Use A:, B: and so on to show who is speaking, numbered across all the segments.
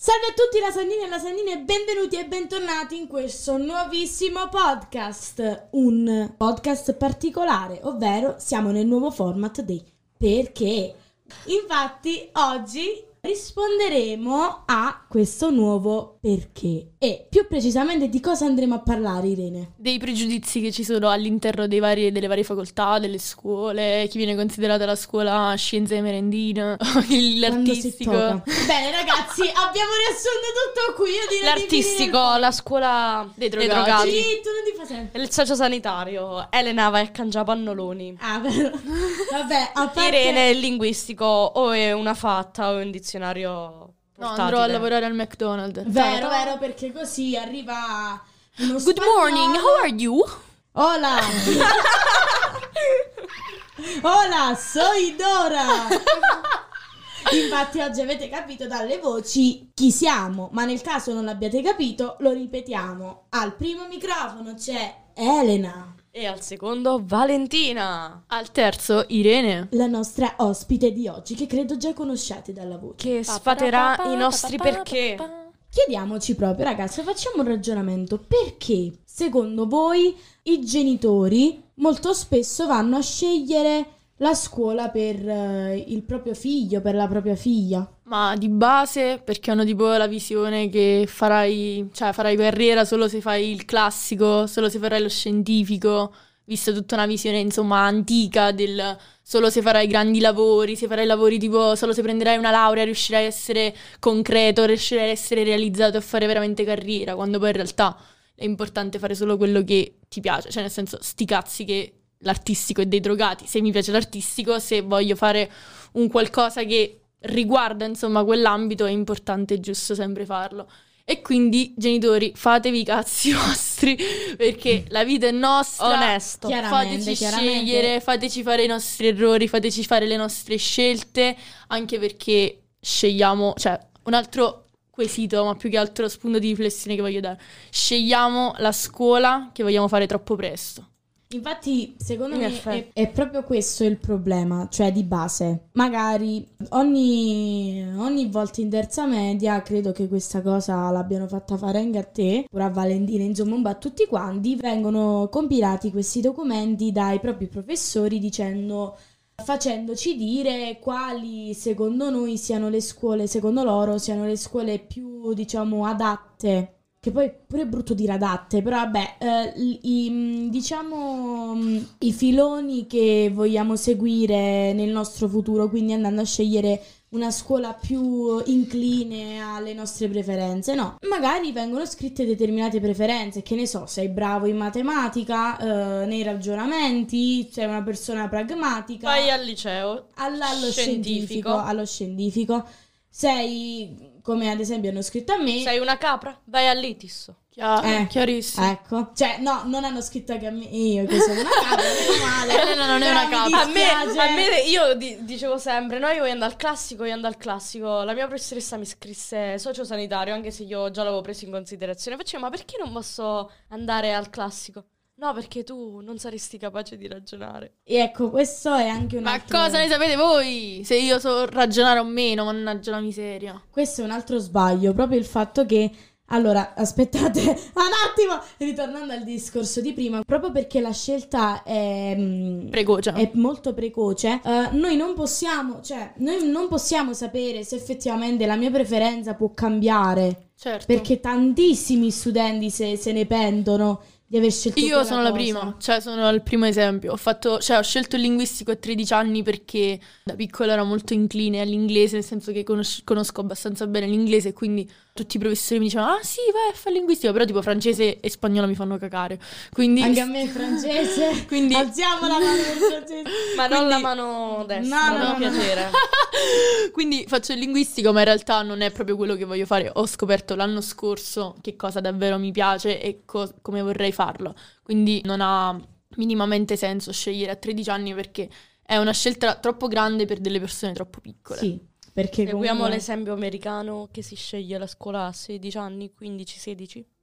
A: Salve a tutti lasagnini e lasagnine, benvenuti e bentornati in questo nuovissimo podcast. Un podcast particolare, ovvero siamo nel nuovo format dei perché. Infatti oggi risponderemo a questo nuovo perché. E più precisamente di cosa andremo a parlare, Irene?
B: Dei pregiudizi che ci sono all'interno delle varie facoltà, delle scuole, chi viene considerata la scuola scienze merendine, l'artistico.
A: Bene ragazzi, abbiamo riassunto tutto qui. Io direi
C: l'artistico, la scuola dei drogati.
A: Sì, tu non ti fai sempre.
C: Il sociosanitario, Elena vai a cangiare pannoloni.
A: Ah, vero. Vabbè, a parte...
C: Irene il linguistico, o è una fatta o è un dizionario
B: No,
C: portatile.
B: andrò a lavorare al McDonald's.
A: Vero, perché così arriva uno
C: Good morning, how are you?
A: Hola. Hola, soy Dora. Infatti oggi avete capito dalle voci chi siamo, ma nel caso non l'abbiate capito lo ripetiamo. Al primo microfono c'è Elena.
C: E al secondo Valentina,
B: Al terzo, Irene.
A: La nostra ospite di oggi, che credo già conosciate dalla voce.
C: che sfaterà i nostri perché.
A: Chiediamoci proprio, ragazzi, facciamo un ragionamento. Perché, secondo voi, i genitori molto spesso vanno a scegliere la scuola per il proprio figlio, per la propria figlia?
B: Ma di base perché hanno tipo la visione che farai carriera solo se fai il classico, solo se farai lo scientifico, vista tutta una visione insomma antica del solo se farai grandi lavori, se farai lavori tipo solo se prenderai una laurea riuscirai a essere concreto, riuscirai a essere realizzato e a fare veramente carriera, quando poi in realtà è importante fare solo quello che ti piace, cioè nel senso sti cazzi che l'artistico è dei drogati, se mi piace l'artistico, se voglio fare un qualcosa che riguarda insomma quell'ambito è importante e giusto sempre farlo. E quindi genitori fatevi i cazzi vostri perché la vita è nostra,
C: Onesto.
B: fateci scegliere, fateci fare i nostri errori, fateci fare le nostre scelte, anche perché scegliamo, cioè un altro quesito, ma più che altro spunto di riflessione che voglio dare, scegliamo la scuola che vogliamo fare troppo presto.
A: Infatti, secondo
C: In
A: me
C: effetti.
A: è proprio questo il problema, cioè di base. Magari ogni volta in terza media, credo che questa cosa l'abbiano fatta fare anche a te, pure a Valentina, insomma un po' a tutti quanti, vengono compilati questi documenti dai propri professori facendoci dire quali secondo noi siano le scuole, secondo loro siano le scuole più, diciamo, adatte. Che poi pure è brutto dire adatte, però vabbè, i filoni che vogliamo seguire nel nostro futuro, quindi andando a scegliere una scuola più incline alle nostre preferenze, no. Magari vengono scritte determinate preferenze, che ne so, sei bravo in matematica, nei ragionamenti, sei una persona pragmatica.
C: Vai al liceo.
A: Allo scientifico. Sei, come ad esempio hanno scritto a me.
C: Sei una capra? Vai all'Itis.
B: Chiarissimo.
A: Ecco, cioè no, non hanno scritto che a me, io che sono una capra, meno male.
B: Elena non è una
A: Però mi
B: capra.
A: dispiace.
C: Io dicevo sempre, no, io voglio andare al classico. La mia professoressa mi scrisse sociosanitario, anche se io già l'avevo preso in considerazione. Facevo, ma perché non posso andare al classico? No, perché tu non saresti capace di ragionare.
A: E ecco, questo è anche un
B: Ma
A: altro...
B: cosa ne sapete voi? Se io so ragionare o meno, mannaggia la miseria.
A: Questo è un altro sbaglio, proprio il fatto che... Allora, aspettate un attimo, ritornando al discorso di prima, proprio perché la scelta è molto precoce, noi non possiamo sapere se effettivamente la mia preferenza può cambiare,
B: Certo.
A: perché tantissimi studenti se ne pentono di aver scelto
B: Io
A: quella
B: sono la
A: cosa.
B: prima, cioè sono il primo esempio. Ho scelto il linguistico a 13 anni perché da piccola ero molto incline all'inglese, nel senso che conosco abbastanza bene l'inglese, quindi tutti i professori mi dicevano ah sì vai a fare linguistico, però tipo francese e spagnolo mi fanno cacare, quindi
A: Anche a me il francese.
B: Quindi
A: alziamo la mano del francese.
C: Ma non la mano destra,
A: No.
C: per piacere.
B: quindi faccio il linguistico, ma in realtà non è proprio quello che voglio fare. Ho scoperto l'anno scorso che cosa davvero mi piace e come vorrei farlo, quindi non ha minimamente senso scegliere a 13 anni perché è una scelta troppo grande per delle persone troppo piccole.
A: Sì, perché
C: Seguiamo
A: comunque...
C: l'esempio americano che si sceglie la scuola a 16 anni, 15-16.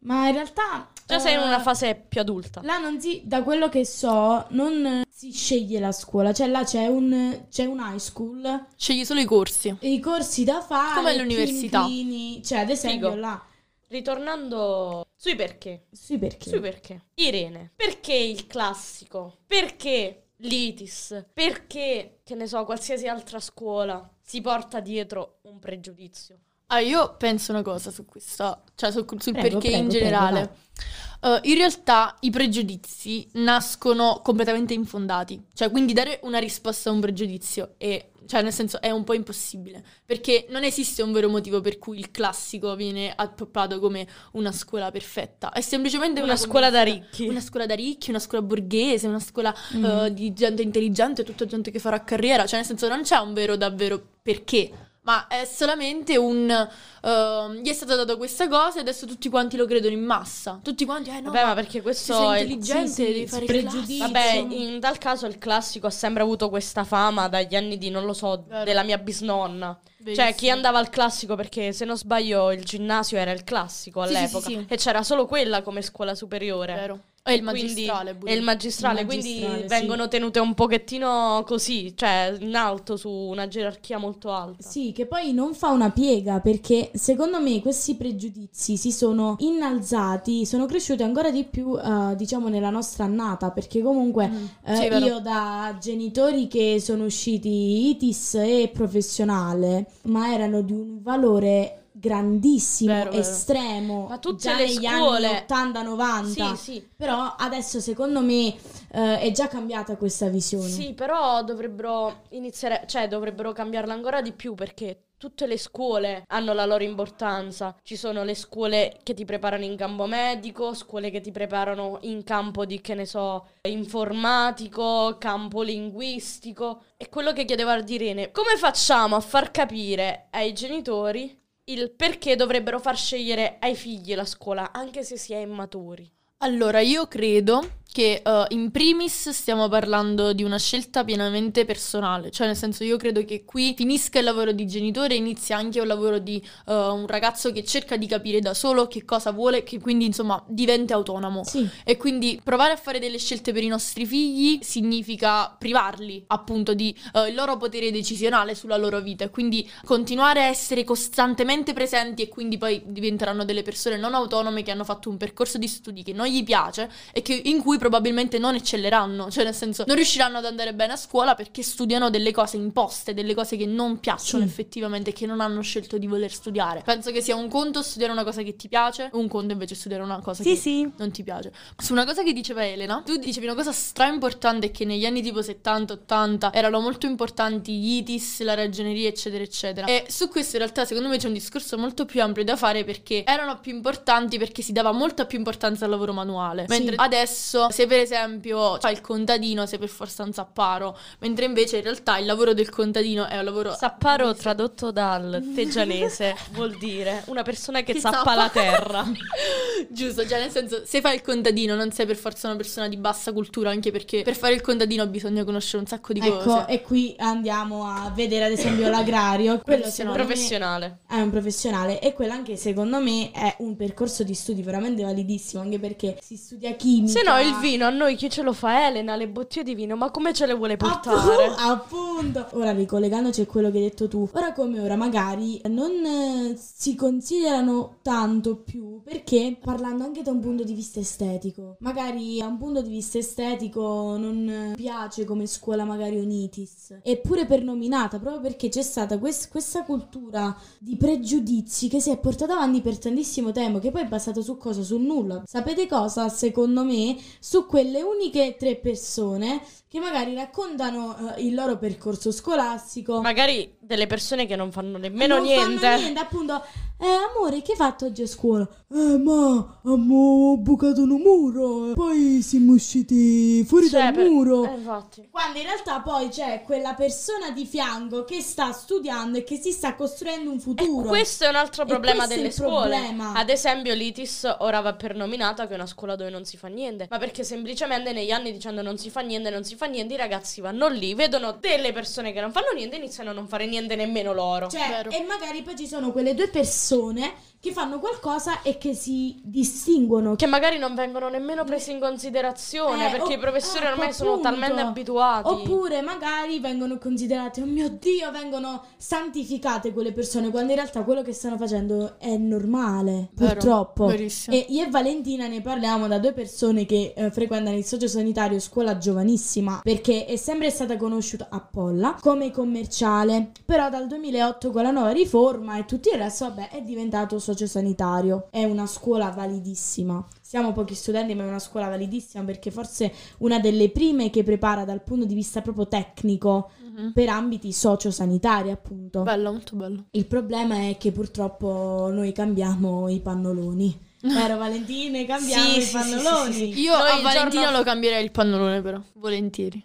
A: Ma in realtà
C: Già sei in una fase più adulta.
A: là non si, da quello che so, non si sceglie la scuola, cioè là c'è un high school,
B: Scegli solo i corsi.
A: i corsi da fare,
B: Come all'università.
A: cioè ad esempio
C: Figo.
A: là,
C: Ritornando sui perché.
A: sì perché?
C: Sui perché. Irene, perché il classico? Perché l'ITIS? Perché, che ne so, qualsiasi altra scuola si porta dietro un pregiudizio?
B: Io penso una cosa su questa, cioè sul
A: Prego,
B: perché in
A: prego,
B: generale. In realtà i pregiudizi nascono completamente infondati, cioè quindi dare una risposta a un pregiudizio cioè nel senso è un po' impossibile, perché non esiste un vero motivo per cui il classico viene approppato come una scuola perfetta, è semplicemente
C: Una scuola da
B: convinzione.
C: ricchi.
B: Una scuola da ricchi, una scuola borghese, una scuola di gente intelligente, tutta gente che farà carriera, cioè nel senso non c'è un vero davvero perché. Ma è solamente gli è stato dato questa cosa e adesso tutti quanti lo credono in massa. Tutti quanti, no,
C: Vabbè, ma perché questo
B: se sei
C: è...
B: intelligente
A: sì,
B: devi fare il
A: pregiudizio.
B: classico.
C: Vabbè, in tal caso il classico ha sempre avuto questa fama dagli anni di, non lo so,
B: Vero.
C: della mia bisnonna.
B: Verissimo.
C: Cioè, chi andava al classico, perché se non sbaglio il ginnasio era il classico
B: Sì, sì,
C: all'epoca.
B: sì, sì.
C: E c'era solo quella come scuola superiore.
B: Vero. E il
C: Quindi-
B: magistrale pure.
C: E il magistrale,
A: Il
C: quindi
A: magistrale, sì.
C: vengono tenute un pochettino così, cioè in alto, su una gerarchia molto alta.
A: Sì, che poi non fa una piega, perché secondo me questi pregiudizi si sono innalzati, sono cresciuti ancora di più, diciamo, nella nostra annata, perché comunque
B: Sì, vero.
A: io da genitori che sono usciti ITIS e professionale, ma erano di un valore grandissimo,
B: Vero, vero.
A: estremo,
C: Ma tutte
A: già
C: le
A: negli
C: scuole-
A: anni 80-90,
C: Sì, sì.
A: però adesso secondo me è già cambiata questa visione.
C: Sì, però dovrebbero iniziare, cioè dovrebbero cambiarla ancora di più perché tutte le scuole hanno la loro importanza. Ci sono le scuole che ti preparano in campo medico, scuole che ti preparano in campo di, che ne so, informatico, campo linguistico. E quello che chiedevo ad Irene, come facciamo a far capire ai genitori il perché dovrebbero far scegliere ai figli la scuola, anche se si è immaturi?
B: Allora, io credo che in primis stiamo parlando di una scelta pienamente personale, cioè nel senso io credo che qui finisca il lavoro di genitore e inizia anche un lavoro di un ragazzo che cerca di capire da solo che cosa vuole, che quindi insomma diventa autonomo.
A: Sì.
B: E quindi provare a fare delle scelte per i nostri figli significa privarli appunto di il loro potere decisionale sulla loro vita e quindi continuare a essere costantemente presenti e quindi poi diventeranno delle persone non autonome che hanno fatto un percorso di studi che non gli piace e che in cui probabilmente non eccelleranno, cioè nel senso non riusciranno ad andare bene a scuola perché studiano delle cose imposte, delle cose che non piacciono
A: Sì.
B: effettivamente, che non hanno scelto di voler studiare. Penso che sia un conto studiare una cosa che ti piace, un conto invece studiare una cosa che non ti piace. Su una cosa che diceva Elena, tu dicevi una cosa stra importante che negli anni tipo 70-80 erano molto importanti gli ITIS, la ragioneria eccetera eccetera, e su questo in realtà secondo me c'è un discorso molto più ampio da fare perché erano più importanti perché si dava molta più importanza al lavoro manuale, mentre adesso se per esempio fai il contadino sei per forza un zapparo, mentre invece in realtà il lavoro del contadino è un lavoro
C: Sapparo tradotto dal teggianese vuol dire una persona che
B: Che
C: zappa
B: zappa.
C: la terra.
B: giusto, cioè nel senso se fai il contadino non sei per forza una persona di bassa cultura, anche perché per fare il contadino bisogna conoscere un sacco di
A: Ecco,
B: cose.
A: e qui andiamo a vedere ad esempio l'agrario. Quello secondo me
C: Professionale.
A: è un professionale e quello anche secondo me è un percorso di studi veramente validissimo, anche perché si studia chimica.
C: Se no il vino a noi chi ce lo fa? Elena, le bottiglie di vino, ma come ce le vuole portare?
A: Appunto. Ora ricollegandoci a quello che hai detto tu, ora come ora magari non si considerano tanto più perché parlando anche da un punto di vista estetico, magari a un punto di vista estetico non piace come scuola magari Unitis, eppure per nominata proprio perché c'è stata questa cultura di pregiudizi che si è portata avanti per tantissimo tempo, che poi è basato su cosa? Sul nulla. Sapete cosa? Secondo me su quelle uniche 3 persone che magari raccontano il loro percorso scolastico.
C: Magari delle persone che non fanno nemmeno
A: non
C: niente.
A: fanno niente, appunto. Amore, che hai fatto oggi a scuola? Ma ho bucato un muro. Poi siamo usciti fuori dal muro.
C: Infatti.
A: Quando in realtà poi c'è quella persona di fianco che sta studiando e che si sta costruendo un futuro.
C: Questo è un altro problema
A: questo è
C: delle
A: il
C: scuole.
A: problema.
C: Ad esempio l'ITIS ora va per nominata che è una scuola dove non si fa niente, ma perché semplicemente negli anni dicendo non si fa niente, i ragazzi vanno lì, vedono delle persone che non fanno niente e iniziano a non fare niente nemmeno loro.
A: Cioè,
B: Vero.
A: e magari poi ci sono quelle 2 persone che fanno qualcosa e che si distinguono.
C: Che magari non vengono nemmeno presi in considerazione perché i professori ormai sono
A: appunto.
C: talmente abituati.
A: Oppure magari vengono considerate, oh mio Dio, vengono santificate quelle persone, quando in realtà quello che stanno facendo è normale,
B: Vero,
A: purtroppo.
B: verissimo.
A: E io e Valentina ne parliamo da 2 persone che frequentano il sociosanitario, scuola giovanissima, perché è sempre stata conosciuta a Polla come commerciale, però dal 2008 con la nuova riforma e tutto il resto, vabbè, è diventato sociosanitario. È una scuola validissima. Siamo pochi studenti, ma è una scuola validissima perché forse una delle prime che prepara dal punto di vista proprio tecnico per ambiti sociosanitari, appunto.
B: Bello, molto bello.
A: Il problema è che purtroppo noi cambiamo i pannoloni. Vero Valentina, cambiamo i pannoloni.
C: sì.
B: Io
C: Noi
B: a
C: il
B: Valentina
C: giorno-
B: lo cambierei il pannolone, però, volentieri.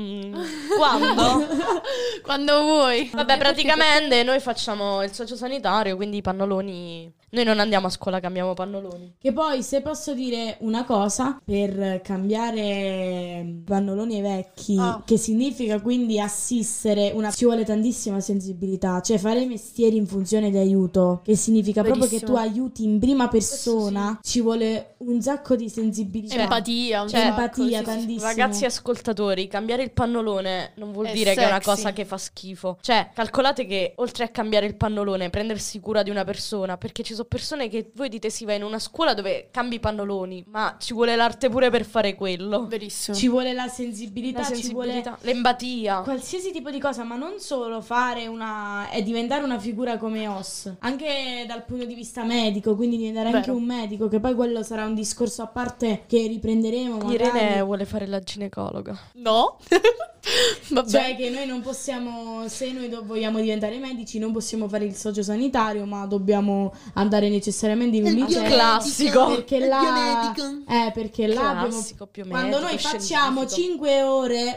C: Quando?
B: Quando vuoi.
C: Vabbè, praticamente noi facciamo il sociosanitario, quindi i pannoloni... Noi non andiamo a scuola, cambiamo pannoloni.
A: Che poi, se posso dire una cosa, per cambiare pannoloni ai vecchi, che significa quindi assistere, ci vuole tantissima sensibilità, cioè fare mestieri in funzione di aiuto, che significa proprio che tu
B: Verissimo.
A: aiuti in prima persona, ci vuole un sacco di sensibilità.
B: Empatia, un
C: Cioè,
B: sacco,
A: empatia,
B: sì, sì.
A: tantissimo.
C: Ragazzi ascoltatori, cambiare il pannolone non vuol
B: È
C: dire che è una
B: sexy.
C: cosa che fa schifo. Cioè, calcolate che oltre a cambiare il pannolone, prendersi cura di una persona, perché ci sono persone che voi dite si va in una scuola dove cambi i pannoloni, ma ci vuole l'arte pure per fare quello.
B: Verissimo.
A: Ci vuole la sensibilità,
C: La
A: ci vuole
C: sensibilità, l'empatia.
A: qualsiasi tipo di cosa, ma non solo fare e diventare una figura come OS, anche dal punto di vista medico, quindi diventare anche
B: Vero.
A: un medico, che poi quello sarà un discorso a parte che riprenderemo magari.
C: Irene vuole fare la ginecologa.
B: No? Vabbè.
A: Cioè che noi non possiamo, se noi vogliamo diventare medici, non possiamo fare il sociosanitario, ma dobbiamo andare necessariamente in un liceo.
C: Classico.
A: Perché là, perché là abbiamo,
C: Classico, più
A: quando noi
C: medico,
A: facciamo
C: scientifico.
A: 5 ore,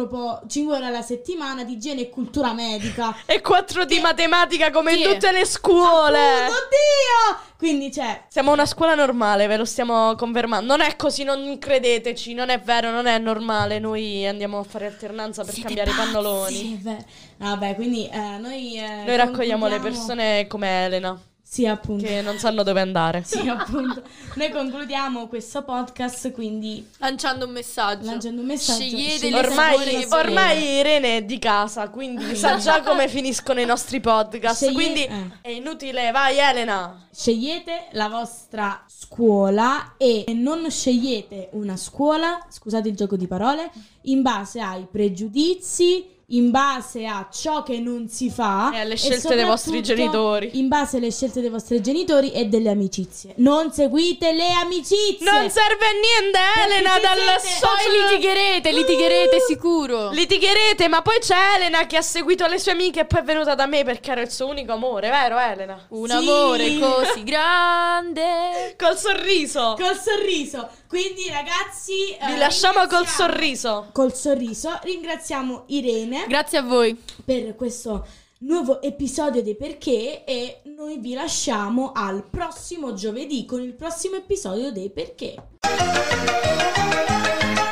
A: 5 ore alla settimana di igiene e cultura medica.
C: E 4 di matematica come in
B: Sì.
C: tutte le scuole.
A: Oddio! Quindi
C: Siamo una scuola normale, ve lo stiamo confermando. Non è così, non credeteci, non è vero, non è normale. Noi andiamo a fare alternanza per cambiare i pannoloni.
A: sì, è vero. Vabbè, quindi noi
C: Noi raccogliamo le
A: concludiamo-
C: persone come Elena,
A: Sì, appunto.
C: che non sanno dove andare.
A: Sì, appunto. Noi concludiamo questo podcast, quindi
B: Lanciando un messaggio.
A: lanciando un messaggio.
B: Scegliete le
C: Ormai,
B: scuole che volete.
C: ormai Irene è di casa, quindi sa già come finiscono i nostri podcast. Quindi è inutile, vai Elena.
A: Scegliete la vostra scuola e non scegliete una scuola, scusate il gioco di parole, in base ai pregiudizi, in base a ciò che non si fa
C: E alle scelte dei vostri
A: soprattutto
C: genitori.
A: in base alle scelte dei vostri genitori e delle amicizie. Non seguite le amicizie.
C: Non serve a niente Elena
A: se
C: dal
A: siete-
B: Poi litigherete sicuro.
C: Litigherete, ma poi c'è Elena che ha seguito le sue amiche e poi è venuta da me perché ero il suo unico amore, vero Elena?
B: Un
A: Sì.
B: amore così grande.
C: Col sorriso.
A: Col sorriso. Quindi ragazzi,
C: Vi lasciamo col
A: ringraziamo-
C: sorriso.
A: Col sorriso. Ringraziamo Irene
B: Grazie a voi.
A: per questo nuovo episodio dei Perché e noi vi lasciamo al prossimo giovedì con il prossimo episodio dei Perché.